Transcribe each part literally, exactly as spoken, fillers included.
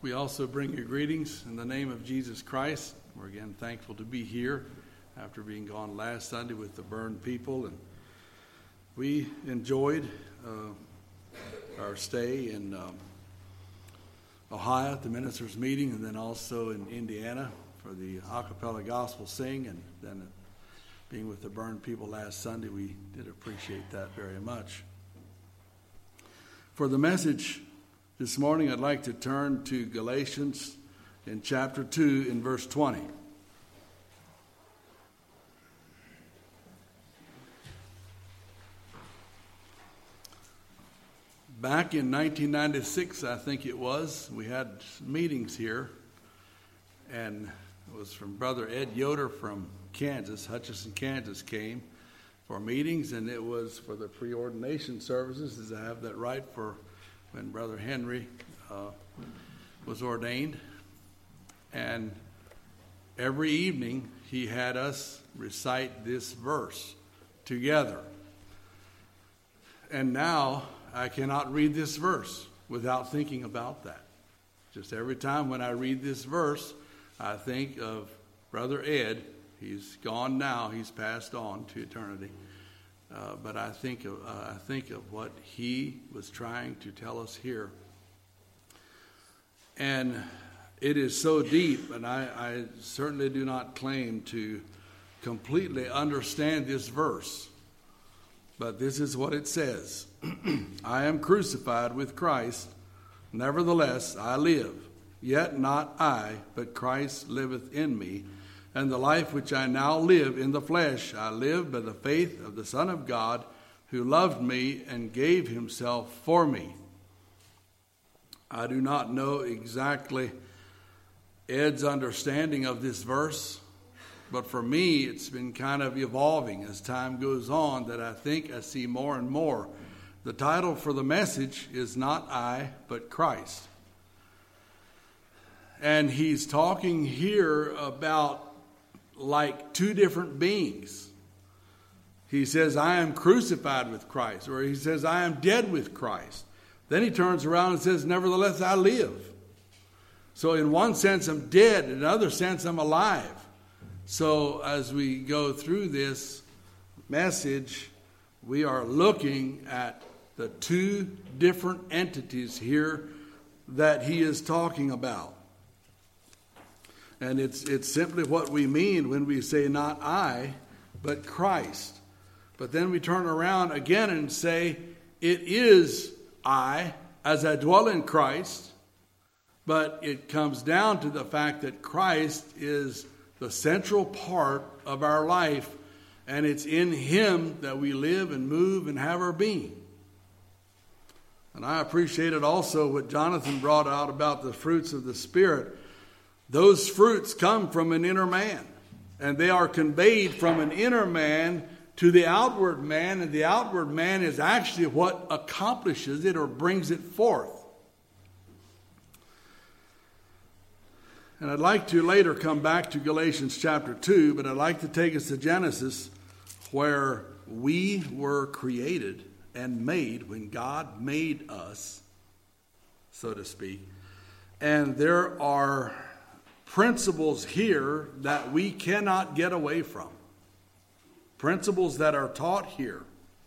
We also bring you greetings in the name of Jesus Christ. We're again thankful to be here after being gone last Sunday with the burned people. And we enjoyed uh, our stay in um, Ohio at the ministers' meeting, and then also in Indiana for the a cappella gospel sing, and then being with the burned people last Sunday. We did appreciate that very much. For the message this morning, I'd like to turn to Galatians in chapter two in verse twenty. Back in nineteen ninety-six, I think it was, we had meetings here, and it was from Brother Ed Yoder from Kansas. Hutchinson, Kansas came for meetings, and it was for the preordination services, as I have that right, for when Brother Henry uh, was ordained. And every evening he had us recite this verse together. And now I cannot read this verse without thinking about that. Just every time when I read this verse, I think of Brother Ed. He's gone now. He's passed on to eternity. Uh, but I think of uh, I think of what he was trying to tell us here. And it is so deep, and I, I certainly do not claim to completely understand this verse. But this is what it says. I am crucified with Christ. Nevertheless, I live. Yet not I, but Christ liveth in me. And the life which I now live in the flesh, I live by the faith of the Son of God, who loved me and gave himself for me. I do not know exactly Ed's understanding of this verse, but for me, it's been kind of evolving as time goes on, that I think I see more and more. The title for the message is Not I, but Christ. And he's talking here about like two different beings. He says, I am crucified with Christ, or he says, I am dead with Christ. Then he turns around and says, nevertheless, I live. So in one sense, I'm dead. In another sense, I'm alive. So as we go through this message, we are looking at the two different entities here that he is talking about. And it's it's simply what we mean when we say not I, but Christ. But then we turn around again and say, it is I as I dwell in Christ. But it comes down to the fact that Christ is the central part of our life, and it's in him that we live and move and have our being. And I appreciated also what Jonathan brought out about the fruits of the Spirit. Those fruits come from an inner man, and they are conveyed from an inner man to the outward man, and the outward man is actually what accomplishes it or brings it forth. And I'd like to later come back to Galatians chapter two, but I'd like to take us to Genesis, where we were created and made when God made us, so to speak. And there are principles here that we cannot get away from. Principles that are taught here.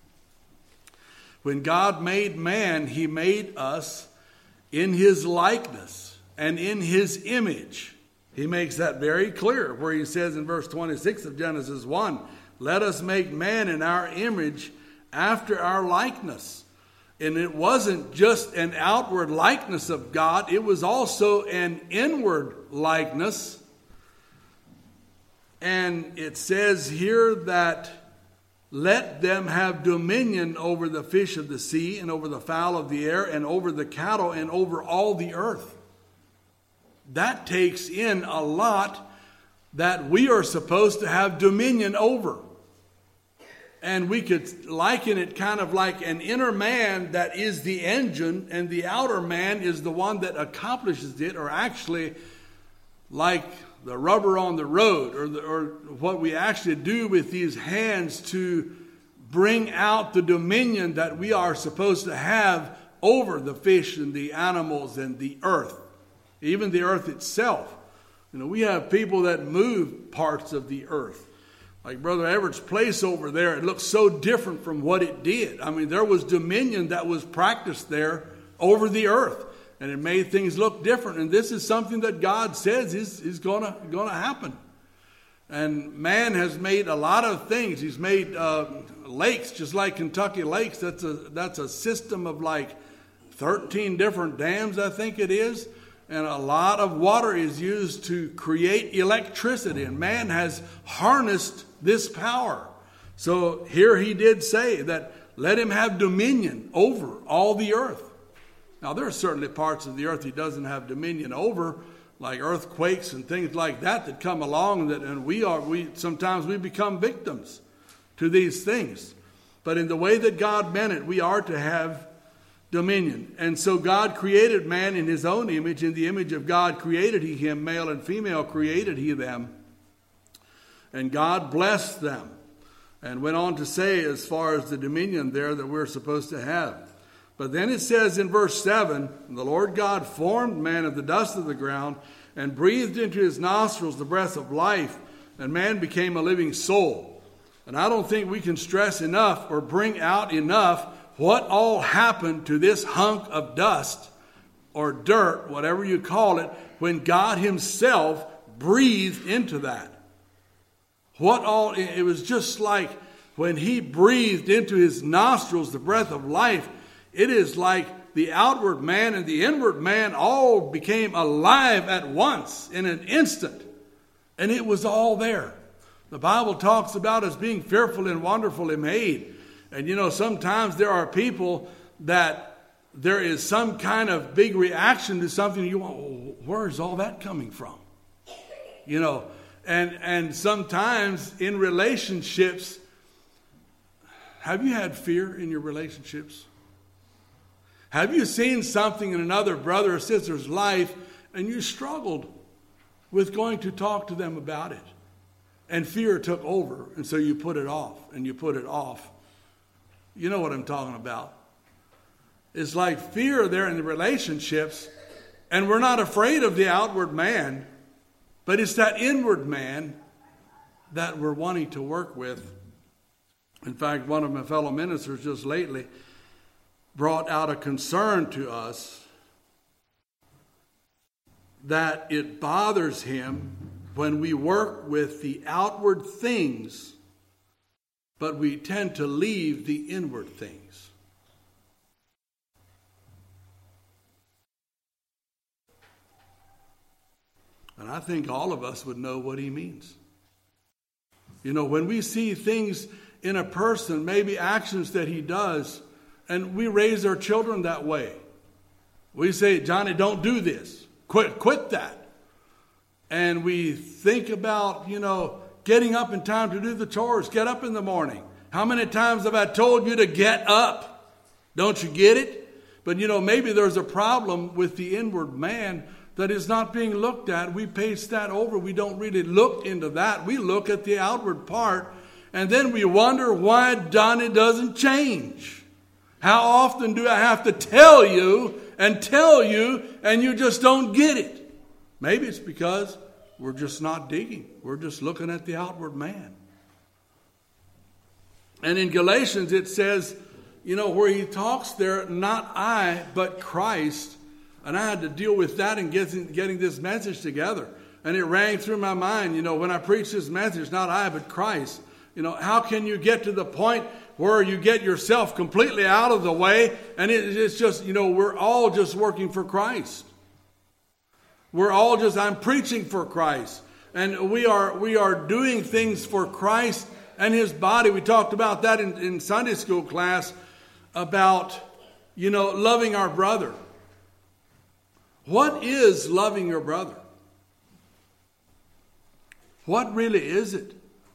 When God made man, he made us in his likeness and in his image. He makes that very clear, where he says in verse twenty-six of Genesis one, let us make man in our image after our likeness. And it wasn't just an outward likeness of God, it was also an inward likeness. And it says here that let them have dominion over the fish of the sea and over the fowl of the air and over the cattle and over all the earth. That takes in a lot that we are supposed to have dominion over. And we could liken it kind of like an inner man that is the engine, and the outer man is the one that accomplishes it, or actually like the rubber on the road, or, the, or what we actually do with these hands to bring out the dominion that we are supposed to have over the fish and the animals and the earth. even the earth itself. You know, we have people that move parts of the earth. Like Brother Everett's place over there, it looks so different from what it did. I mean, there was dominion that was practiced there over the earth, and it made things look different. And this is something that God says is, is going to going to happen. And man has made a lot of things. He's made uh, lakes, just like Kentucky Lakes. That's a that's a system of like thirteen different dams, I think it is. And a lot of water is used to create electricity. And man has harnessed this power. So here he did say that let him have dominion over all the earth. Now there are certainly parts of the earth he doesn't have dominion over, like earthquakes and things like that that come along, that and we are we sometimes we become victims to these things. But in the way that God meant it, we are to have dominion. And so God created man in his own image. In the image of God created he him, male and female created he them. And God blessed them and went on to say as far as the dominion there that we're supposed to have. But then it says in verse seven, the Lord God formed man of the dust of the ground and breathed into his nostrils the breath of life, and man became a living soul. And I don't think we can stress enough or bring out enough what all happened to this hunk of dust or dirt, whatever you call it, when God himself breathed into that. What all, it was just like when he breathed into his nostrils the breath of life. It is like the outward man and the inward man all became alive at once in an instant. And it was all there. The Bible talks about us being fearfully and wonderfully made. And you know, sometimes there are people that there is some kind of big reaction to something. You want, well, where is all that coming from? You know, and, and sometimes in relationships, have you had fear in your relationships? Have you seen something in another brother or sister's life and you struggled with going to talk to them about it? And fear took over, and so you put it off, and you put it off. You know what I'm talking about. It's like fear there in the relationships, and we're not afraid of the outward man, but it's that inward man that we're wanting to work with. In fact, one of my fellow ministers just lately brought out a concern to us that it bothers him when we work with the outward things, but we tend to leave the inward things. And I think all of us would know what he means. You know, when we see things in a person, maybe actions that he does, and we raise our children that way. We say, Johnny, don't do this. Quit, quit that. And we think about, you know, getting up in time to do the chores. Get up in the morning. How many times have I told you to get up? Don't you get it? But, you know, maybe there's a problem with the inward man that is not being looked at. We paste that over. We don't really look into that. We look at the outward part, and then we wonder why Donnie doesn't change. How often do I have to tell you and tell you, and you just don't get it? Maybe it's because we're just not digging. We're just looking at the outward man. And in Galatians it says, you know, where he talks there, not I, but Christ. And I had to deal with that in getting, getting this message together. And it rang through my mind, you know, when I preach this message, not I, but Christ. You know, how can you get to the point where you get yourself completely out of the way? And it, it's just, you know, we're all just working for Christ. We're all just, I'm preaching for Christ. And we are we are doing things for Christ and his body. We talked about that in, in Sunday school class about, you know, loving our brother. What is loving your brother? What really is it?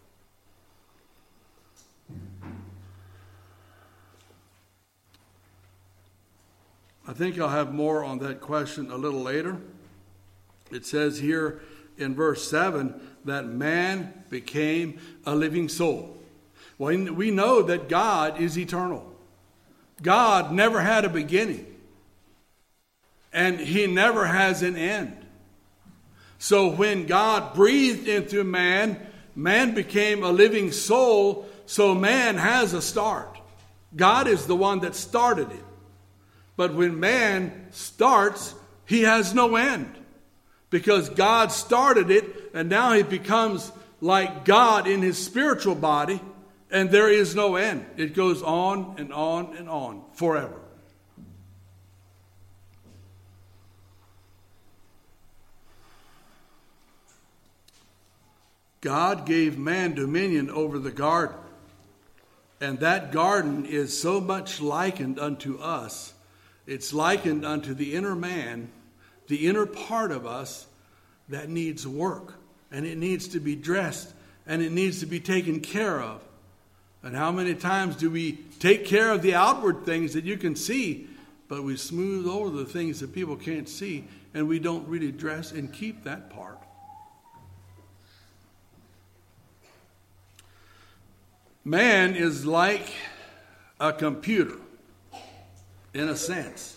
I think I'll have more on that question a little later. It says here in verse seven that man became a living soul. Well, we know that God is eternal. God never had a beginning. and he never has an end. So when God breathed into man, man became a living soul, so man has a start. God is the one that started it. But when man starts, he has no end. Because God started it, and now he becomes like God in his spiritual body, and there is no end. It goes on and on and on forever. God gave man dominion over the garden. And that garden is so much likened unto us. It's likened unto the inner man, the inner part of us that needs work. And it needs to be dressed. And it needs to be taken care of. And how many times do we take care of the outward things that you can see, but we smooth over the things that people can't see, and we don't really dress and keep that part? Man is like a computer, in a sense.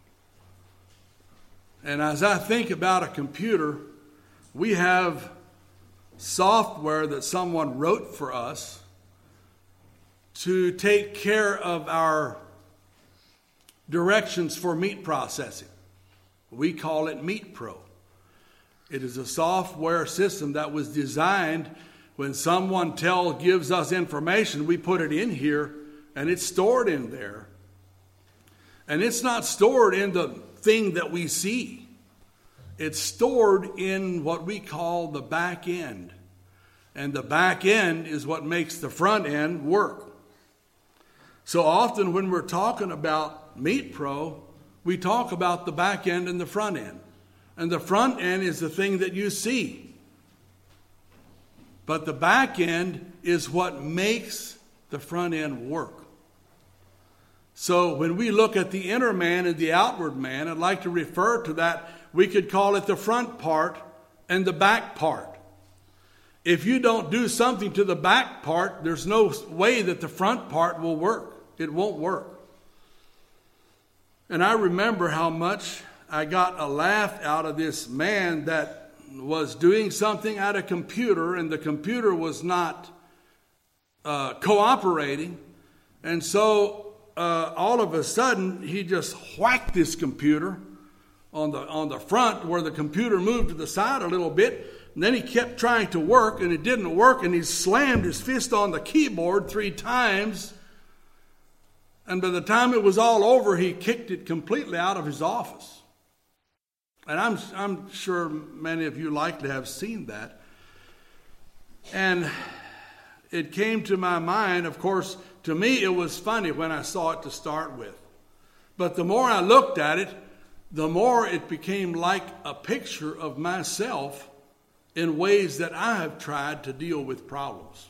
And as I think about a computer, we have software that someone wrote for us to take care of our directions for meat processing. We call it MeatPro. It is a software system that was designed. When someone tell gives us information, we put it in here, and it's stored in there. And it's not stored in the thing that we see. It's stored in what we call the back end. And the back end is what makes the front end work. So often when we're talking about MeatPro, we talk about the back end and the front end. And the front end is the thing that you see. But the back end is what makes the front end work. So when we look at the inner man and the outward man, I'd like to refer to that. We could call it the front part and the back part. If you don't do something to the back part, there's no way that the front part will work. It won't work. And I remember how much I got a laugh out of this man that was doing something at a computer, and the computer was not uh, cooperating. And so uh, all of a sudden, he just whacked this computer on the on the front where the computer moved to the side a little bit. And then he kept trying to work, and it didn't work, and he slammed his fist on the keyboard three times. And by the time it was all over, he kicked it completely out of his office. And I'm, I'm sure many of you likely have seen that. And it came to my mind, of course, to me it was funny when I saw it to start with. But the more I looked at it, the more it became like a picture of myself in ways that I have tried to deal with problems.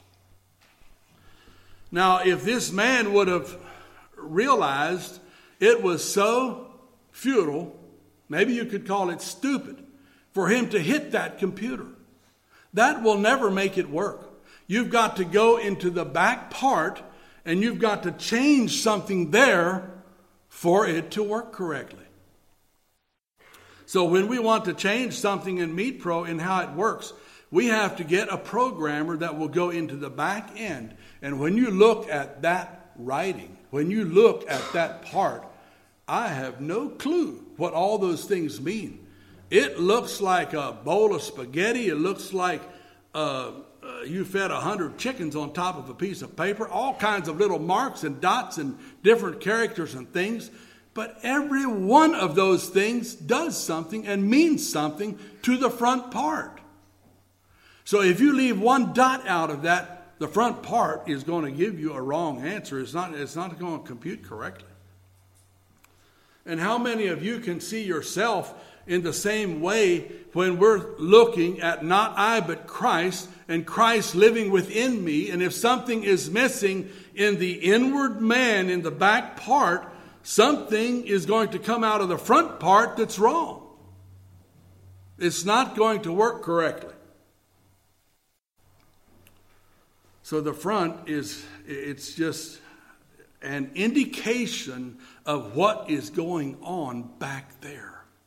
Now, if this man would have realized it was so futile, maybe you could call it stupid, for him to hit that computer, that will never make it work. You've got to go into the back part, and you've got to change something there for it to work correctly. So when we want to change something in MeatPro in how it works, we have to get a programmer that will go into the back end. And when you look at that writing, when you look at that part, I have no clue what all those things mean. It looks like a bowl of spaghetti. It looks like uh, uh, you fed a hundred chickens on top of a piece of paper. All kinds of little marks and dots and different characters and things. But every one of those things does something and means something to the front part. So if you leave one dot out of that, the front part is going to give you a wrong answer. It's not, it's not going to compute correctly. And how many of you can see yourself in the same way when we're looking at not I but Christ, and Christ living within me? And if something is missing in the inward man, in the back part, something is going to come out of the front part that's wrong. It's not going to work correctly. So the front is, it's just an indication of what is going on back there.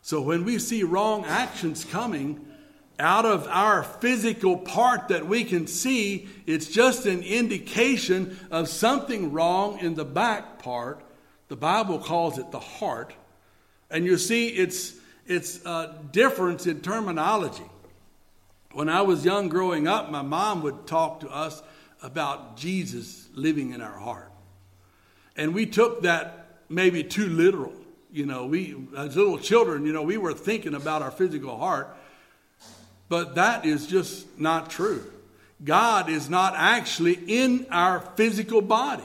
So when we see wrong actions coming out of our physical part that we can see, it's just an indication of something wrong in the back part. The Bible calls it the heart. And you see, it's it's a difference in terminology. When I was young growing up, my mom would talk to us about Jesus living in our heart. And we took that maybe too literal. You know, we, as little children, you know, we were thinking about our physical heart. But that is just not true. God is not actually in our physical body.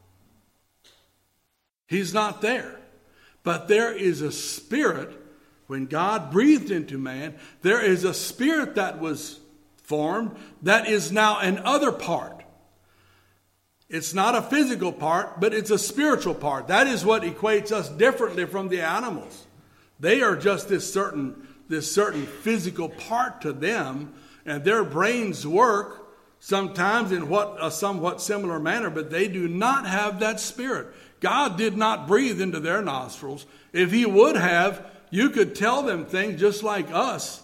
He's not there. But there is a spirit, when God breathed into man, there is a spirit that was formed that is now an other part. It's not a physical part, but it's a spiritual part. That is what equates us differently from the animals. They are just this certain, this certain physical part to them, and their brains work sometimes in what a somewhat similar manner, but they do not have that spirit. God did not breathe into their nostrils. If he would have, you could tell them things just like us.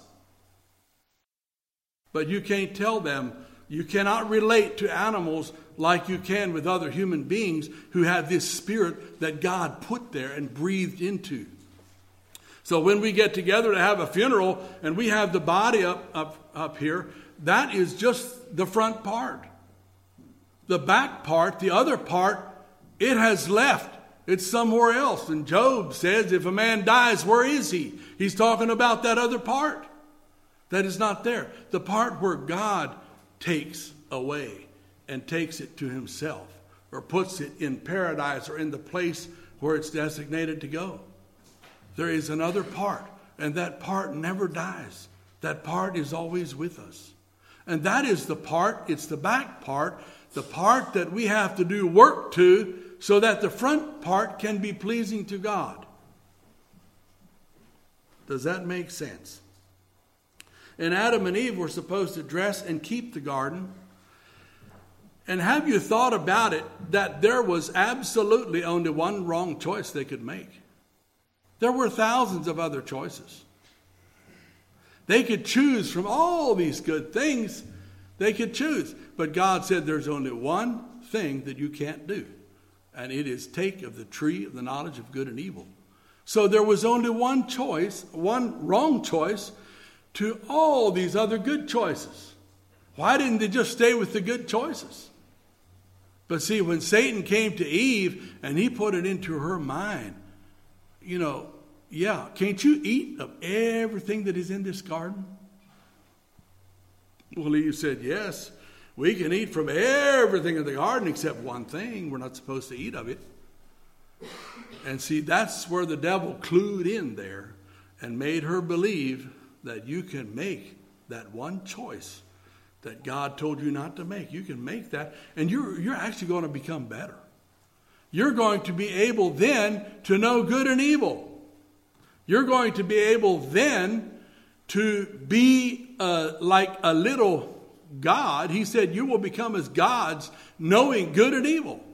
But you can't tell them. You cannot relate to animals like you can with other human beings who have this spirit that God put there and breathed into. So when we get together to have a funeral and we have the body up, up, up here, that is just the front part. The back part, the other part, it has left. It's somewhere else. And Job says, if a man dies, where is he? He's talking about that other part. That is not there. The part where God takes away and takes it to himself, or puts it in paradise or in the place where it's designated to go. There is another part, and that part never dies. That part is always with us. And that is the part, it's the back part, the part that we have to do work to so that the front part can be pleasing to God. Does that make sense? And Adam and Eve were supposed to dress and keep the garden. And have you thought about it that there was absolutely only one wrong choice they could make? There were thousands of other choices. They could choose from all these good things. They could choose. But God said there's only one thing that you can't do. And it is take of the tree of the knowledge of good and evil. So there was only one choice, one wrong choice to all these other good choices. Why didn't they just stay with the good choices? But see, when Satan came to Eve and he put it into her mind, you know, yeah, can't you eat of everything that is in this garden? Well, Eve said, yes, we can eat from everything in the garden except one thing. We're not supposed to eat of it. And see, that's where the devil clued in there and made her believe that you can make that one choice that God told you not to make. You can make that, and you're, you're actually going to become better. You're going to be able then to know good and evil. You're going to be able then to be uh, like a little God. He said you will become as gods, knowing good and evil.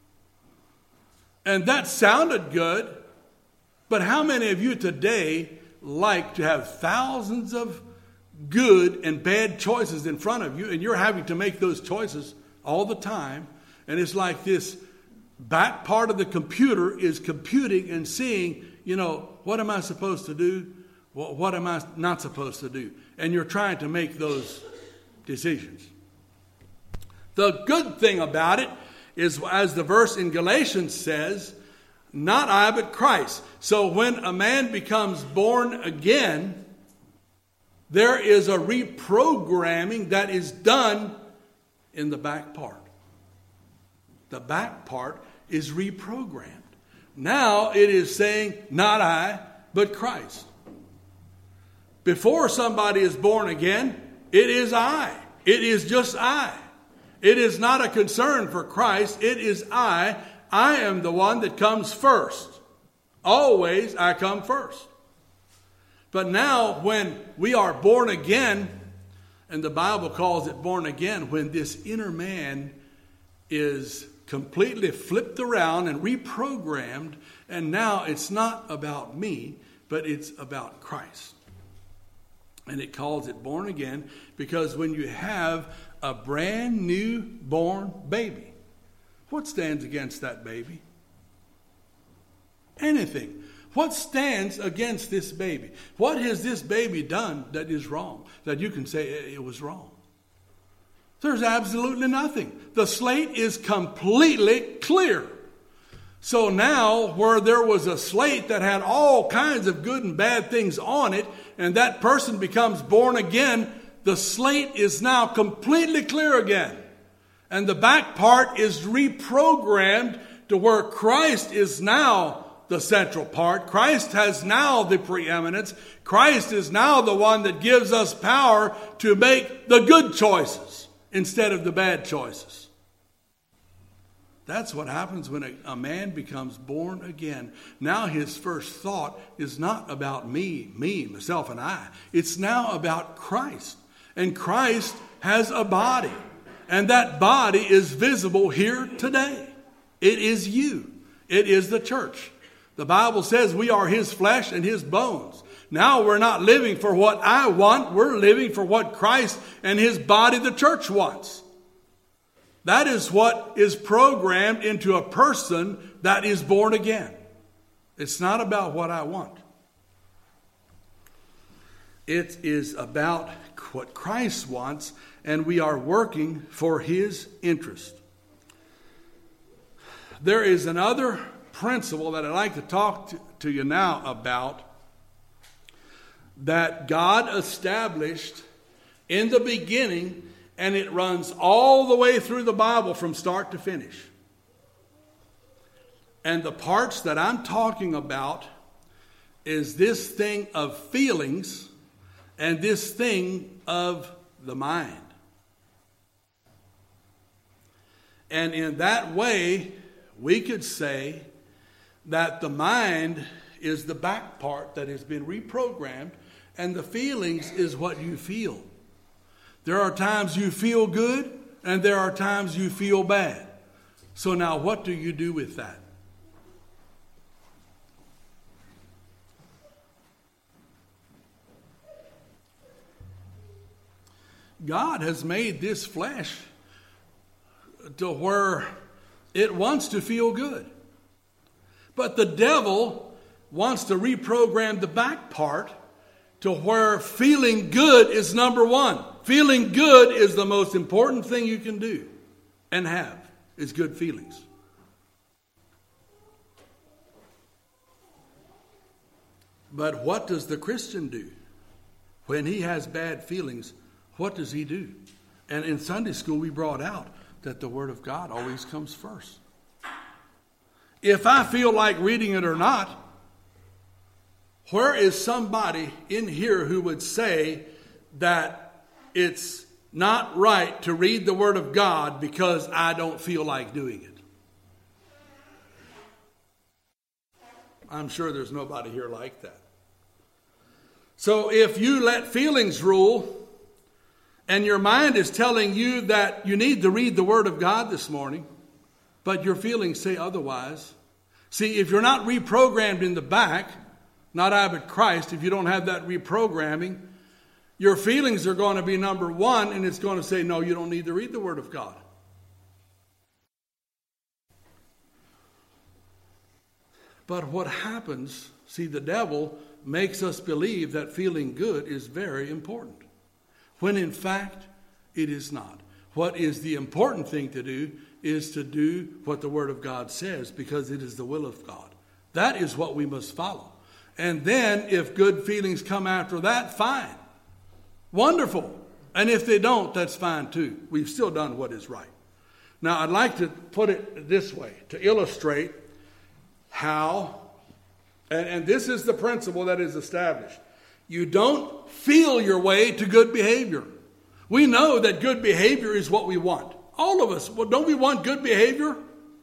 And that sounded good, but how many of you today like to have thousands of good and bad choices in front of you, and you're having to make those choices all the time, and it's like this back part of the computer is computing and seeing, you know, what am I supposed to do? What, what am I not supposed to do? And you're trying to make those decisions. The good thing about it is, as the verse in Galatians says, not I, but Christ. So when a man becomes born again, there is a reprogramming that is done in the back part. The back part is reprogrammed. Now it is saying, not I, but Christ. Before somebody is born again, it is I. It is just I. It is not a concern for Christ. It is I. I am the one that comes first. Always I come first. But now when we are born again, and the Bible calls it born again, when this inner man is completely flipped around and reprogrammed, and now it's not about me, but it's about Christ. And it calls it born again because when you have a brand new born baby, what stands against that baby? Anything. What stands against this baby? What has this baby done that is wrong, that you can say it was wrong? There's absolutely nothing. The slate is completely clear. So now, where there was a slate that had all kinds of good and bad things on it, and that person becomes born again, the slate is now completely clear again. And the back part is reprogrammed to where Christ is now the central part. Christ has now the preeminence. Christ is now the one that gives us power to make the good choices instead of the bad choices. That's what happens when a, a man becomes born again. Now his first thought is not about me, me, myself, and I. It's now about Christ. And Christ has a body. And that body is visible here today. It is you. It is the church. The Bible says we are his flesh and his bones. Now we're not living for what I want. We're living for what Christ and his body, the church, wants. That is what is programmed into a person that is born again. It's not about what I want. It is about what Christ wants, and we are working for his interest. There is another principle that I'd like to talk to, to you now about that God established in the beginning, and it runs all the way through the Bible from start to finish. And the parts that I'm talking about is this thing of feelings and this thing of the mind. And in that way, we could say that the mind is the back part that has been reprogrammed, and the feelings is what you feel. There are times you feel good, and there are times you feel bad. So now what do you do with that? God has made this flesh to where it wants to feel good. But the devil wants to reprogram the back part to where feeling good is number one. Feeling good is the most important thing you can do and have, is good feelings. But what does the Christian do? When he has bad feelings, what does he do? And in Sunday school we brought out that the Word of God always comes first. If I feel like reading it or not, where is somebody in here who would say that it's not right to read the Word of God because I don't feel like doing it? I'm sure there's nobody here like that. So if you let feelings rule, and your mind is telling you that you need to read the Word of God this morning, but your feelings say otherwise. See, if you're not reprogrammed in the back, not I but Christ, if you don't have that reprogramming, your feelings are going to be number one, and it's going to say, no, you don't need to read the Word of God. But what happens, see, the devil makes us believe that feeling good is very important, when in fact it is not. What is the important thing to do is to do what the Word of God says, because it is the will of God. That is what we must follow. And then if good feelings come after that, fine. Wonderful. And if they don't, that's fine too. We've still done what is right. Now, I'd like to put it this way to illustrate how, and, and this is the principle that is established. You don't feel your way to good behavior. We know that good behavior is what we want. All of us, well, don't we want good behavior?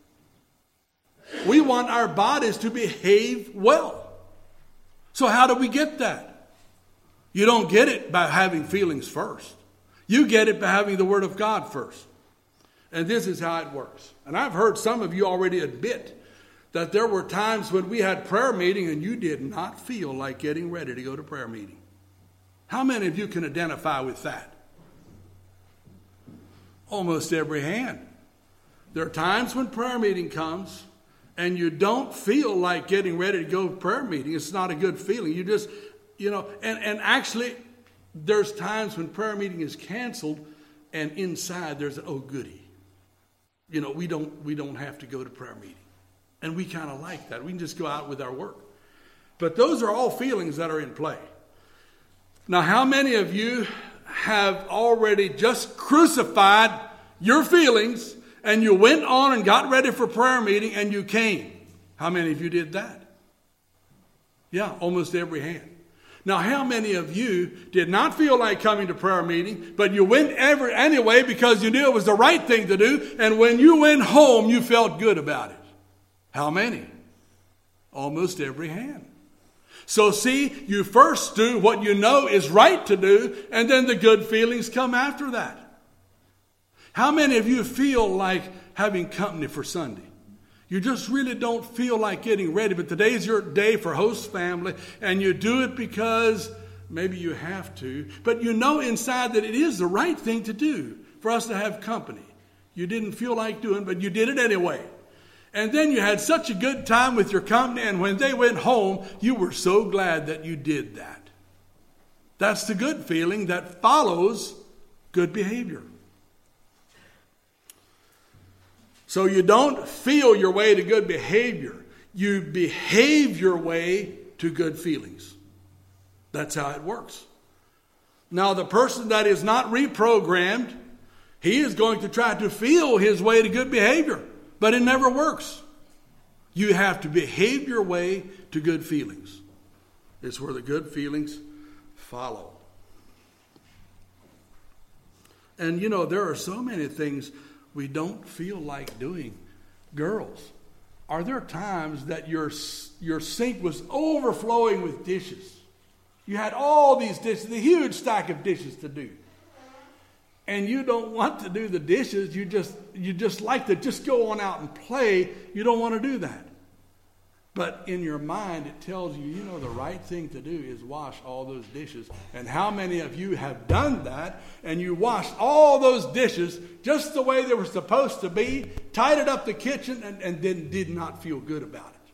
We want our bodies to behave well. So how do we get that? You don't get it by having feelings first. You get it by having the Word of God first. And this is how it works. And I've heard some of you already admit that there were times when we had prayer meeting and you did not feel like getting ready to go to prayer meeting? How many of you can identify with that? Almost every hand. There are times when prayer meeting comes and you don't feel like getting ready to go to prayer meeting. It's not a good feeling. You just, you know, and, and actually there's times when prayer meeting is canceled and inside there's an, oh goody. You know, we don't we don't have to go to prayer meeting. And we kind of like that. We can just go out with our work. But those are all feelings that are in play. Now, how many of you have already just crucified your feelings and you went on and got ready for prayer meeting and you came? How many of you did that? Yeah, almost every hand. Now, how many of you did not feel like coming to prayer meeting, but you went ever anyway because you knew it was the right thing to do, and when you went home, you felt good about it? How many? Almost every hand. So see, you first do what you know is right to do, and then the good feelings come after that. How many of you feel like having company for Sunday? You just really don't feel like getting ready, but today's your day for host family, and you do it because maybe you have to, but you know inside that it is the right thing to do for us to have company. You didn't feel like doing, but you did it anyway. And then you had such a good time with your company, and when they went home, you were so glad that you did that. That's the good feeling that follows good behavior. So you don't feel your way to good behavior. You behave your way to good feelings. That's how it works. Now, the person that is not reprogrammed, he is going to try to feel his way to good behavior, but it never works. You have to behave your way to good feelings. It's where the good feelings follow. And you know, there are so many things we don't feel like doing. Girls, are there times that your, your sink was overflowing with dishes? You had all these dishes, a huge stack of dishes to do. And you don't want to do the dishes. You just, you just like to just go on out and play. You don't want to do that. But in your mind, it tells you, you know, the right thing to do is wash all those dishes. And how many of you have done that, and you washed all those dishes just the way they were supposed to be, tidied up the kitchen, and, and then did not feel good about it?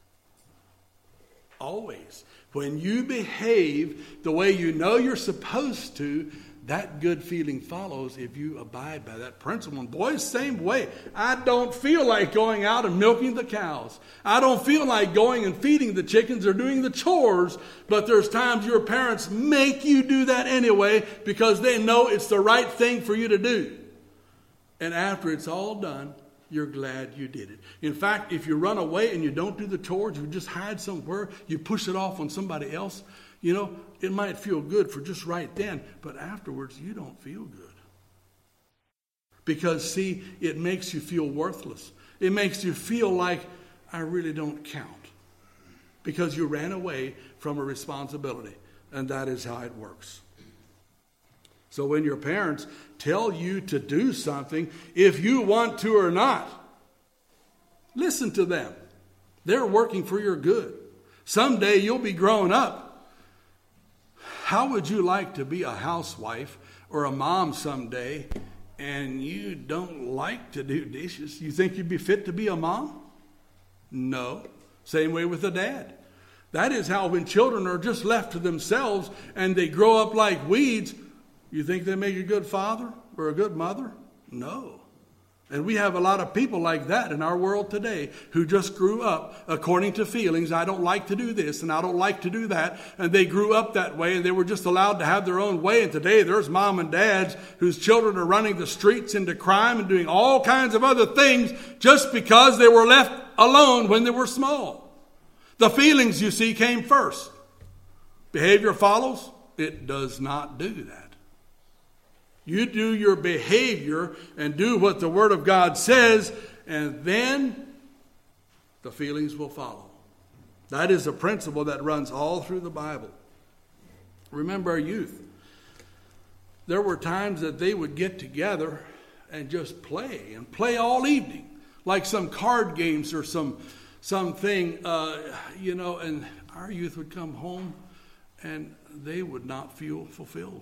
Always. When you behave the way you know you're supposed to, that good feeling follows if you abide by that principle. And boys, same way. I don't feel like going out and milking the cows. I don't feel like going and feeding the chickens or doing the chores. But there's times your parents make you do that anyway because they know it's the right thing for you to do. And after it's all done, you're glad you did it. In fact, if you run away and you don't do the chores, you just hide somewhere, you push it off on somebody else, you know, it might feel good for just right then, but afterwards you don't feel good. Because, see, it makes you feel worthless. It makes you feel like, I really don't count. Because you ran away from a responsibility. And that is how it works. So when your parents tell you to do something, if you want to or not, listen to them. They're working for your good. Someday you'll be grown up. How would you like to be a housewife or a mom someday and you don't like to do dishes? You think you'd be fit to be a mom? No. Same way with a dad. That is how when children are just left to themselves and they grow up like weeds, you think they make a good father or a good mother? No. And we have a lot of people like that in our world today who just grew up according to feelings. I don't like to do this and I don't like to do that. And they grew up that way and they were just allowed to have their own way. And today there's mom and dads whose children are running the streets into crime and doing all kinds of other things just because they were left alone when they were small. The feelings, you see, came first. Behavior follows. It does not do that. You do your behavior and do what the Word of God says, and then the feelings will follow. That is a principle that runs all through the Bible. Remember our youth. There were times that they would get together and just play, and play all evening, like some card games or some something, uh, you know, and our youth would come home and they would not feel fulfilled.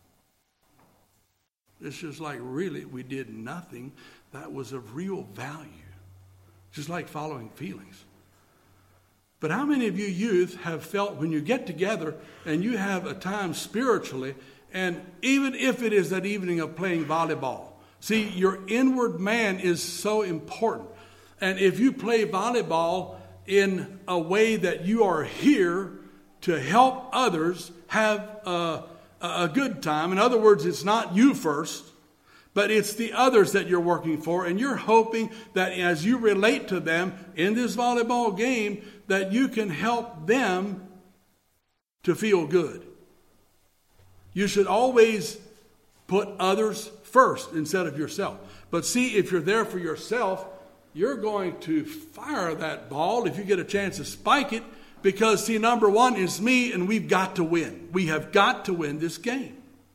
It's just like, really, we did nothing that was of real value. Just like following feelings. But how many of you youth have felt when you get together and you have a time spiritually, and even if it is that evening of playing volleyball, see, your inward man is so important. And if you play volleyball in a way that you are here to help others have a, a good time, in other words, it's not you first, but it's the others that you're working for, and you're hoping that as you relate to them in this volleyball game, that you can help them to feel good. You should always put others first instead of yourself. But see, if you're there for yourself, you're going to fire that ball if you get a chance to spike it, because, see, number one is me, and we've got to win. We have got to win this game.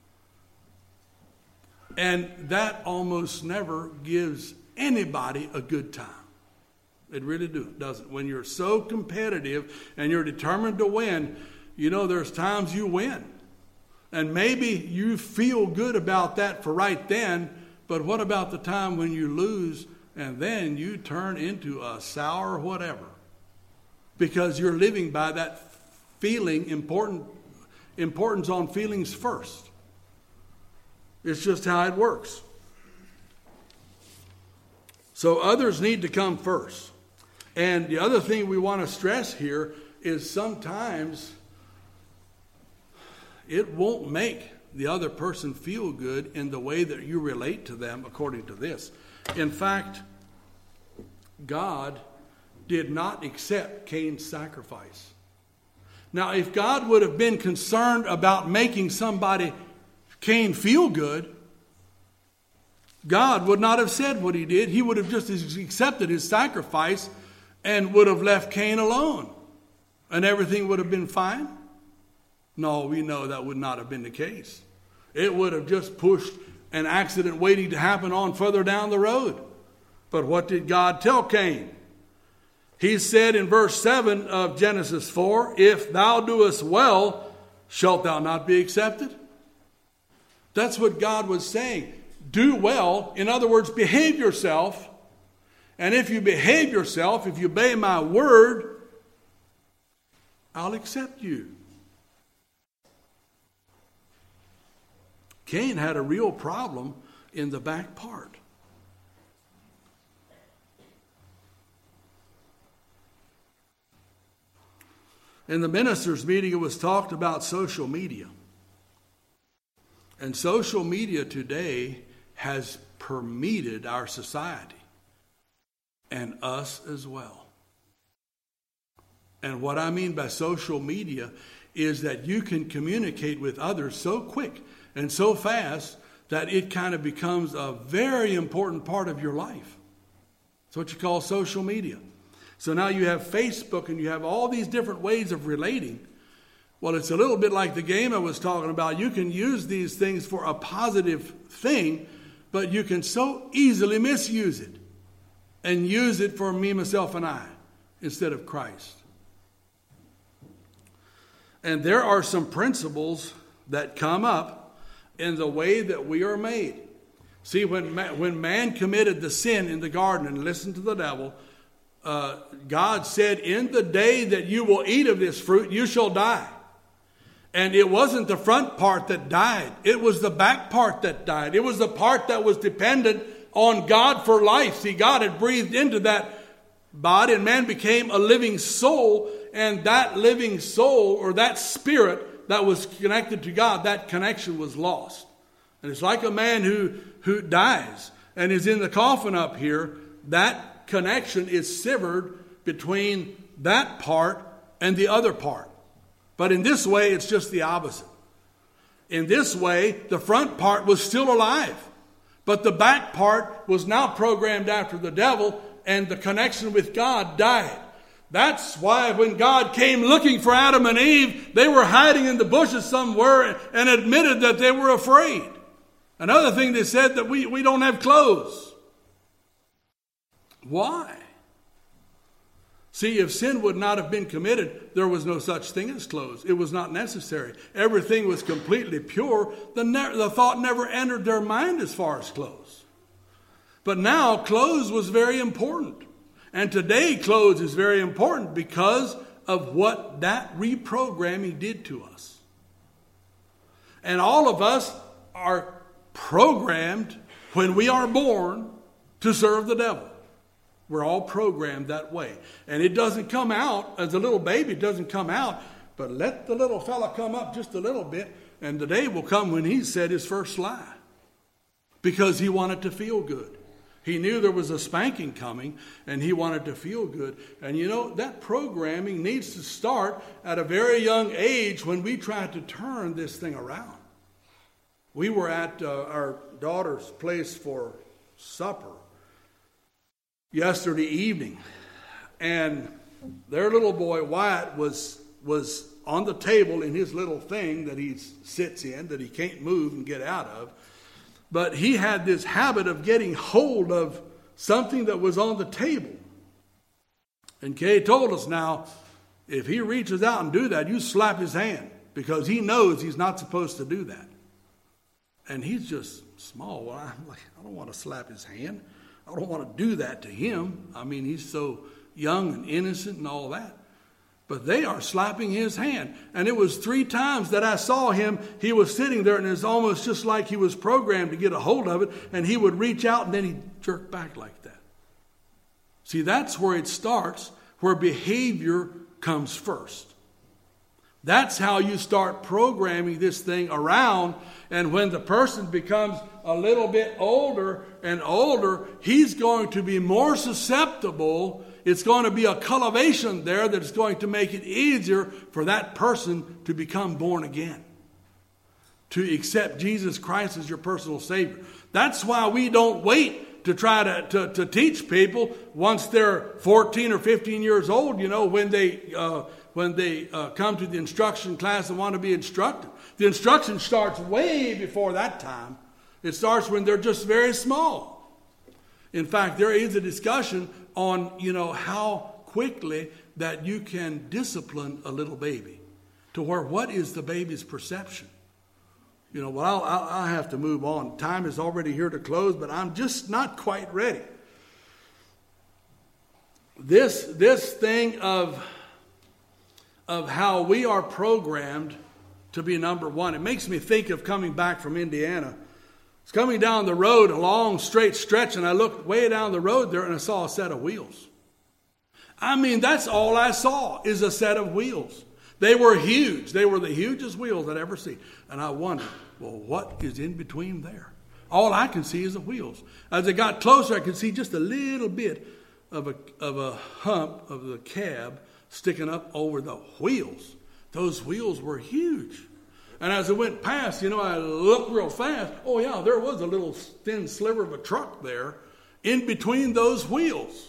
And that almost never gives anybody a good time. It really do, doesn't. When you're so competitive and you're determined to win, you know, there's times you win. And maybe you feel good about that for right then, but what about the time when you lose and then you turn into a sour whatever? Because you're living by that feeling, important, importance on feelings first. It's just how it works. So others need to come first. And the other thing we want to stress here is sometimes it won't make the other person feel good in the way that you relate to them according to this. In fact, God did not accept Cain's sacrifice. Now, if God would have been concerned about making somebody, Cain, feel good, God would not have said what he did. He would have just accepted his sacrifice and would have left Cain alone. And everything would have been fine. No, we know that would not have been the case. It would have just pushed an accident waiting to happen on further down the road. But what did God tell Cain? He said in verse seven of Genesis four, "If thou doest well, shalt thou not be accepted?" That's what God was saying. Do well. In other words, behave yourself. And if you behave yourself, if you obey my word, I'll accept you. Cain had a real problem in the back part. In the ministers' meeting, it was talked about social media. And social media today has permeated our society. And us as well. And what I mean by social media is that you can communicate with others so quick and so fast that it kind of becomes a very important part of your life. It's what you call social media. So now you have Facebook and you have all these different ways of relating. Well, it's a little bit like the game I was talking about. You can use these things for a positive thing, but you can so easily misuse it and use it for me, myself, and I instead of Christ. And there are some principles that come up in the way that we are made. See, when man, when man committed the sin in the garden and listened to the devil, uh, God said, "In the day that you will eat of this fruit, you shall die." And it wasn't the front part that died. It was the back part that died. It was the part that was dependent on God for life. See, God had breathed into that body and man became a living soul. And that living soul, or that spirit that was connected to God, that connection was lost. And it's like a man who, who dies and is in the coffin up here. That connection is severed between that part and the other part. But in this way, it's just the opposite. In this way, the front part was still alive. But the back part was now programmed after the devil, and the connection with God died. That's why when God came looking for Adam and Eve, they were hiding in the bushes somewhere and admitted that they were afraid. Another thing, they said that we, we don't have clothes. Why? See, if sin would not have been committed, there was no such thing as clothes. It was not necessary. Everything was completely pure. The, ne- the thought never entered their mind as far as clothes. But now clothes was very important. And today clothes is very important because of what that reprogramming did to us. And all of us are programmed when we are born to serve the devil. We're all programmed that way. And it doesn't come out, as a little baby, it doesn't come out, but let the little fella come up just a little bit, and the day will come when he said his first lie. Because he wanted to feel good. He knew there was a spanking coming, and he wanted to feel good. And you know, that programming needs to start at a very young age when we try to turn this thing around. We were at uh, our daughter's place for supper yesterday evening, and their little boy Wyatt was was on the table in his little thing that he sits in, that he can't move and get out of. But he had this habit of getting hold of something that was on the table. And Kay told us, now, if he reaches out and do that, you slap his hand, because he knows he's not supposed to do that. And he's just small. Well, I'm like, I don't want to slap his hand. I don't want to do that to him. I mean, he's so young and innocent and all that. But they are slapping his hand. And it was three times that I saw him. He was sitting there, and it's almost just like he was programmed to get a hold of it. And he would reach out, and then he'd jerk back like that. See, that's where it starts, where behavior comes first. That's how you start programming this thing around. And when the person becomes a little bit older and older, he's going to be more susceptible. It's going to be a cultivation there that's going to make it easier for that person to become born again, to accept Jesus Christ as your personal Savior. That's why we don't wait to try to, to, to teach people once they're fourteen or fifteen years old, you know, when they, uh, when they uh, come to the instruction class and want to be instructed. The instruction starts way before that time. It starts when they're just very small. In fact, there is a discussion on, you know, how quickly that you can discipline a little baby, to where what is the baby's perception? You know, well, I'll, I'll, I'll have to move on. Time is already here to close, but I'm just not quite ready. This, this thing of, of how we are programmed to be number one, it makes me think of coming back from Indiana. I was coming down the road, a long straight stretch, and I looked way down the road there and I saw a set of wheels. I mean, that's all I saw is a set of wheels. They were huge. They were the hugest wheels I'd ever seen. And I wondered, well, what is in between there? All I can see is the wheels. As I got closer, I could see just a little bit of a, of a hump of the cab sticking up over the wheels. Those wheels were huge. And as I went past, you know, I looked real fast. Oh, yeah, there was a little thin sliver of a truck there in between those wheels.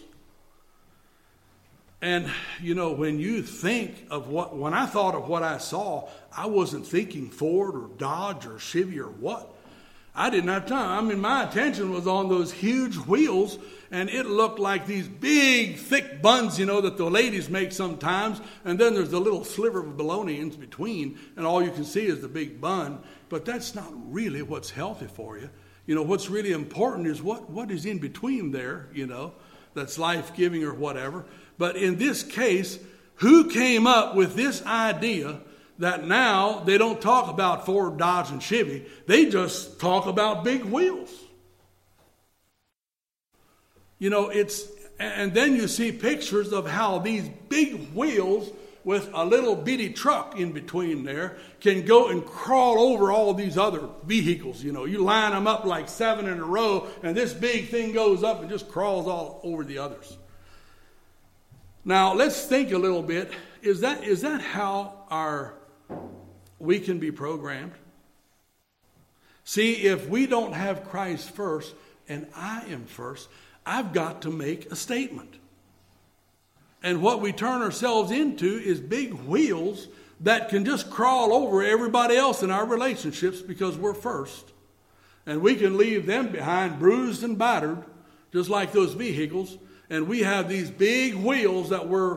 And, you know, when you think of what, when I thought of what I saw, I wasn't thinking Ford or Dodge or Chevy or what. I didn't have time. I mean, my attention was on those huge wheels, and it looked like these big, thick buns, you know, that the ladies make sometimes. And then there's a little sliver of bologna in between, and all you can see is the big bun. But that's not really what's healthy for you. You know, what's really important is what, what is in between there, you know, that's life-giving or whatever. But in this case, who came up with this idea that now they don't talk about Ford, Dodge, and Chevy. They just talk about big wheels. You know, it's, and then you see pictures of how these big wheels with a little bitty truck in between there can go and crawl over all these other vehicles. You know, you line them up like seven in a row, and this big thing goes up and just crawls all over the others. Now, let's think a little bit. Is that is that how our we can be programmed? See, if we don't have Christ first, and I am first, I've got to make a statement. And what we turn ourselves into is big wheels that can just crawl over everybody else in our relationships because we're first. And we can leave them behind bruised and battered, just like those vehicles. And we have these big wheels that we're...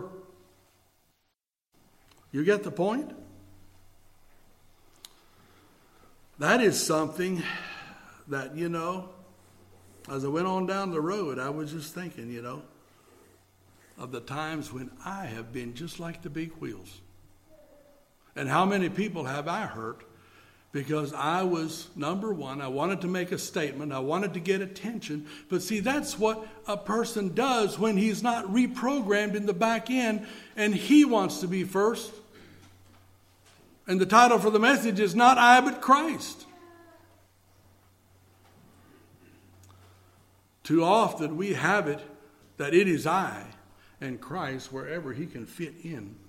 You get the point? That is something that, you know, as I went on down the road, I was just thinking, you know, of the times when I have been just like the big wheels. And how many people have I hurt because I was, number one, I wanted to make a statement. I wanted to get attention. But see, that's what a person does when he's not reprogrammed in the back end and he wants to be first. And the title for the message is Not I, but Christ. Too often we have it that it is I and Christ wherever he can fit in.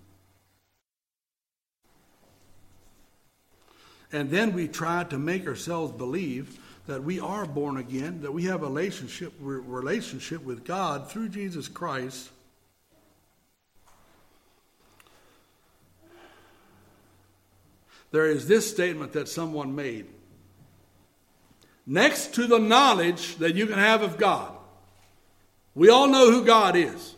And then we try to make ourselves believe that we are born again, that we have a relationship, relationship with God through Jesus Christ. There is this statement that someone made. Next to the knowledge that you can have of God, we all know who God is.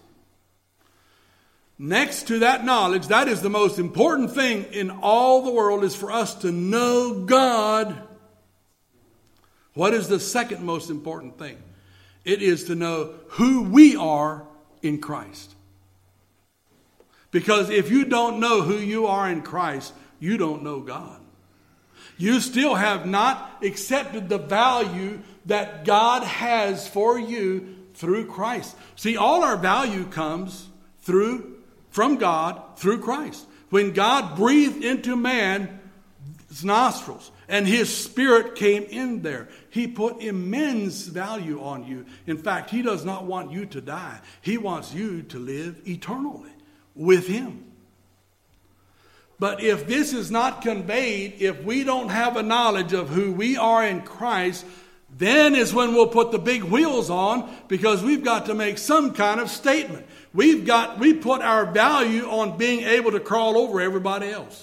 Next to that knowledge, that is the most important thing in all the world, is for us to know God. What is the second most important thing? It is to know who we are in Christ. Because if you don't know who you are in Christ, you don't know God. You still have not accepted the value that God has for you through Christ. See, all our value comes through from God through Christ. When God breathed into man's nostrils and his spirit came in there, he put immense value on you. In fact, he does not want you to die. He wants you to live eternally with him. But if this is not conveyed, if we don't have a knowledge of who we are in Christ, then is when we'll put the big wheels on, because we've got to make some kind of statement. We've got, we put our value on being able to crawl over everybody else.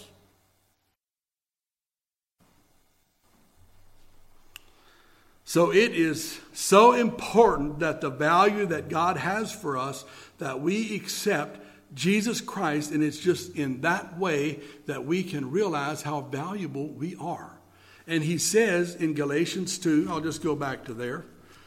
So it is so important that the value that God has for us, that we accept Jesus Christ, and it's just in that way that we can realize how valuable we are. And he says in Galatians two, I'll just go back to there.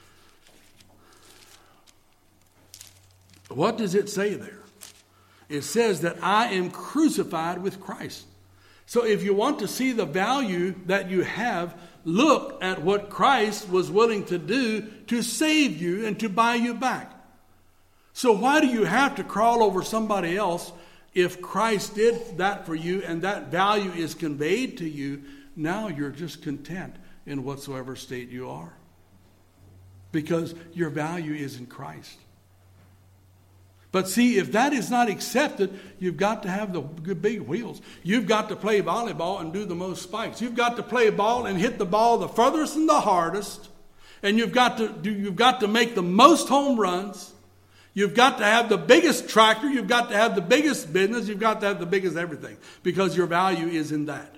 What does it say there? It says that I am crucified with Christ. So if you want to see the value that you have, look at what Christ was willing to do to save you and to buy you back. So why do you have to crawl over somebody else if Christ did that for you and that value is conveyed to you? Now you're just content in whatsoever state you are, because your value is in Christ. But see, if that is not accepted, you've got to have the big wheels. You've got to play volleyball and do the most spikes. You've got to play ball and hit the ball the furthest and the hardest. And you've got to do, you've got to make the most home runs. You've got to have the biggest tractor. You've got to have the biggest business. You've got to have the biggest everything, because your value is in that.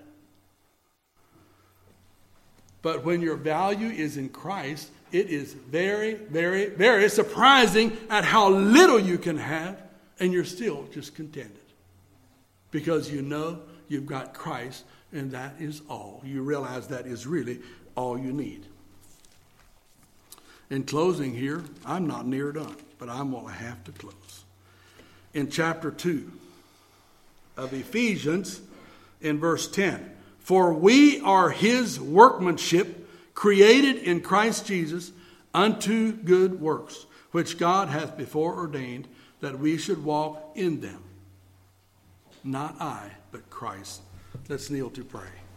But when your value is in Christ, it is very, very, very surprising at how little you can have, and you're still just contented. Because you know you've got Christ, and that is all. You realize that is really all you need. In closing here, I'm not near done, but I'm going to have to close. In chapter two of Ephesians, in verse ten, for we are his workmanship, created in Christ Jesus unto good works, which God hath before ordained that we should walk in them. Not I, but Christ. Let's kneel to pray.